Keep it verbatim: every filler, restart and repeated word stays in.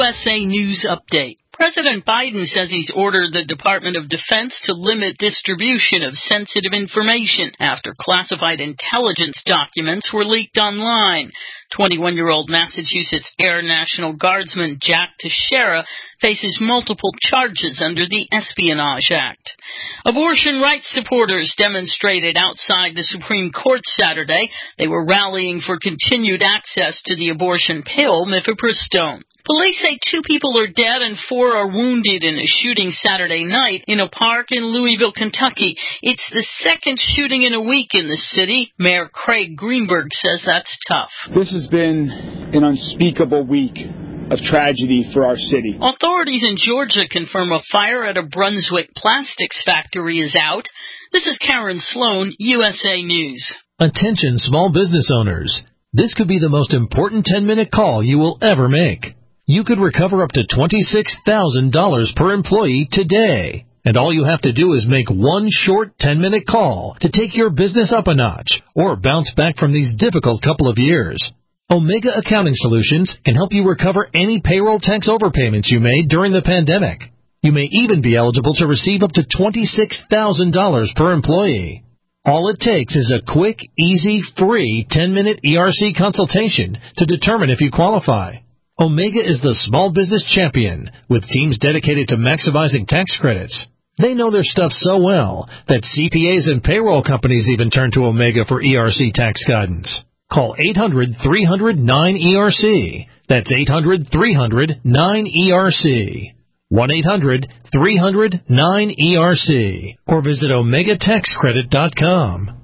S A News Update. President Biden says he's ordered the Department of Defense to limit distribution of sensitive information after classified intelligence documents were leaked online. twenty-one-year-old Massachusetts Air National Guardsman Jack Teixeira faces multiple charges under the Espionage Act. Abortion rights supporters demonstrated outside the Supreme Court Saturday. They were rallying for continued access to the abortion pill, mifepristone. Police say two people are dead and four are wounded in a shooting Saturday night in a park in Louisville, Kentucky. It's the second shooting in a week in the city. Mayor Craig Greenberg says that's tough. This has been an unspeakable week of tragedy for our city. Authorities in Georgia confirm a fire at a Brunswick plastics factory is out. This is Karen Sloan, U S A News. Attention small business owners. This could be the most important ten-minute call you will ever make. You could recover up to twenty-six thousand dollars per employee today. And all you have to do is make one short ten-minute call to take your business up a notch or bounce back from these difficult couple of years. Omega Accounting Solutions can help you recover any payroll tax overpayments you made during the pandemic. You may even be eligible to receive up to twenty-six thousand dollars per employee. All it takes is a quick, easy, free ten-minute E R C consultation to determine if you qualify. Omega is the small business champion with teams dedicated to maximizing tax credits. They know their stuff so well that C P As and payroll companies even turn to Omega for E R C tax guidance. Call eight hundred, three hundred, nine E R C. That's eight hundred, three hundred, nine E R C. one eight hundred, three hundred, nine E R C. Or visit omega tax credit dot com.